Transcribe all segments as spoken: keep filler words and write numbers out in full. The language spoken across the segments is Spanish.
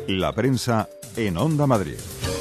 La prensa en Onda Madrid.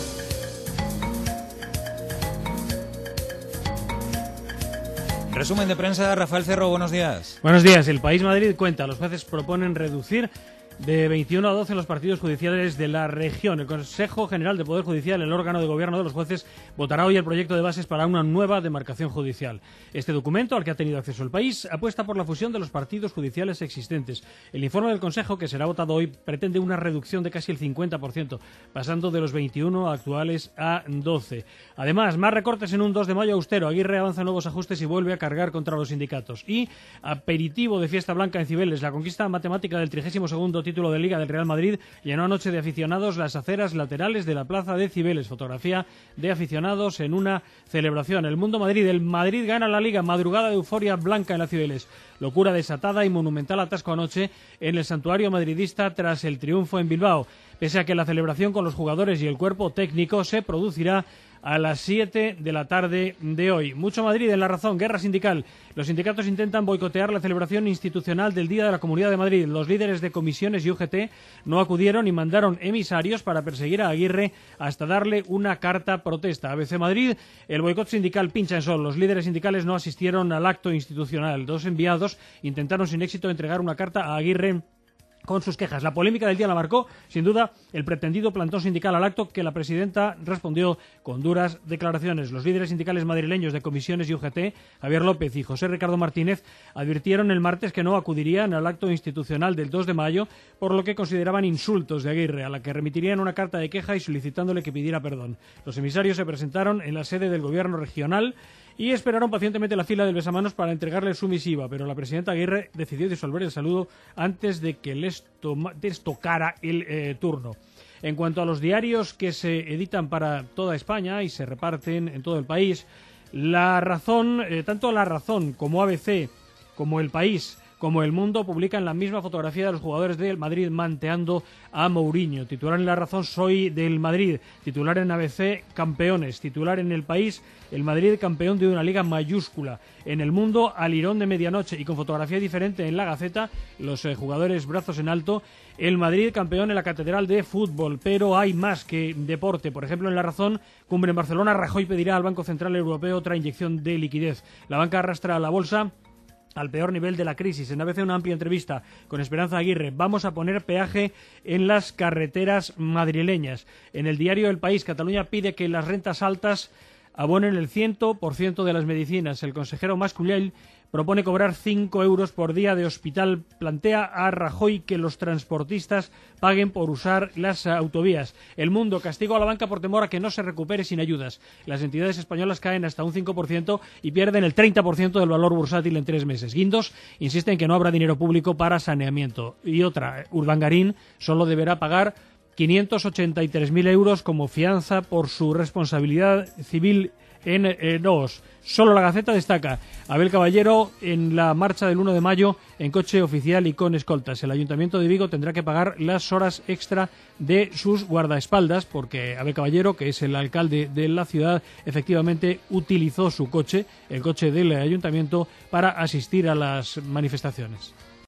Resumen de prensa, Rafael Cerro, buenos días. Buenos días. El País Madrid cuenta, los jueces proponen reducir de veintiuno a doce los partidos judiciales de la región. El Consejo General de Poder Judicial, el órgano de gobierno de los jueces, votará hoy el proyecto de bases para una nueva demarcación judicial. Este documento, al que ha tenido acceso el país, apuesta por la fusión de los partidos judiciales existentes. El informe del Consejo, que será votado hoy, pretende una reducción de casi el cincuenta por ciento, pasando de los veintiuno actuales a doce. Además, más recortes en un dos de mayo austero. Aguirre avanza nuevos ajustes y vuelve a cargar contra los sindicatos. Y aperitivo de fiesta blanca en Cibeles. La conquista matemática del trigésimo segundo título de Liga del Real Madrid llenó anoche de aficionados las aceras laterales de la plaza de Cibeles. Fotografía de aficionados en una celebración. El Mundo Madrid, el Madrid gana la Liga, madrugada de euforia blanca en la Cibeles. Locura desatada y monumental atasco anoche en el santuario madridista tras el triunfo en Bilbao. Pese a que la celebración con los jugadores y el cuerpo técnico se producirá a las siete de la tarde de hoy. Mucho Madrid en La Razón, guerra sindical. Los sindicatos intentan boicotear la celebración institucional del Día de la Comunidad de Madrid. Los líderes de comisiones y U G T no acudieron y mandaron emisarios para perseguir a Aguirre hasta darle una carta protesta. A B C Madrid, el boicot sindical pincha en sol. Los líderes sindicales no asistieron al acto institucional. Dos enviados intentaron sin éxito entregar una carta a Aguirre con sus quejas. La polémica del día la marcó, sin duda, el pretendido plantón sindical al acto, que la presidenta respondió con duras declaraciones. Los líderes sindicales madrileños de comisiones y U G T, Javier López y José Ricardo Martínez, advirtieron el martes que no acudirían al acto institucional del dos de mayo, por lo que consideraban insultos de Aguirre, a la que remitirían una carta de queja y solicitándole que pidiera perdón. Los emisarios se presentaron en la sede del gobierno regional y esperaron pacientemente la fila del besamanos para entregarle su misiva, pero la presidenta Aguirre decidió disolver el saludo antes de que les, toma, les tocara el eh, turno. En cuanto a los diarios que se editan para toda España y se reparten en todo el país, La Razón, eh, tanto La Razón como A B C, como El País, como El Mundo, publican la misma fotografía de los jugadores del Madrid manteando a Mourinho. Titular en La Razón, soy del Madrid. Titular en A B C, campeones. Titular en El País, el Madrid campeón de una liga mayúscula. En El Mundo, alirón de medianoche. Y con fotografía diferente en La Gaceta, los eh, jugadores brazos en alto, el Madrid campeón en la Catedral de Fútbol. Pero hay más que deporte. Por ejemplo, en La Razón, cumbre en Barcelona, Rajoy pedirá al Banco Central Europeo otra inyección de liquidez. La banca arrastra a la bolsa al peor nivel de la crisis. En A B C, una amplia entrevista con Esperanza Aguirre. Vamos a poner peaje en las carreteras madrileñas. En el diario El País, Cataluña pide que las rentas altas abonen el cien por ciento de las medicinas. El consejero Mas-Colell propone cobrar cinco euros por día de hospital. Plantea a Rajoy que los transportistas paguen por usar las autovías. El Mundo, castigo a la banca por temor a que no se recupere sin ayudas. Las entidades españolas caen hasta un cinco por ciento y pierden el treinta por ciento del valor bursátil en tres meses. Guindos insiste en que no habrá dinero público para saneamiento. Y otra, Urdangarín solo deberá pagar quinientos ochenta y tres mil euros como fianza por su responsabilidad civil en eh, Noos. Solo La Gaceta destaca: Abel Caballero en la marcha del uno de mayo en coche oficial y con escoltas. El Ayuntamiento de Vigo tendrá que pagar las horas extra de sus guardaespaldas porque Abel Caballero, que es el alcalde de la ciudad, efectivamente utilizó su coche, el coche del Ayuntamiento, para asistir a las manifestaciones.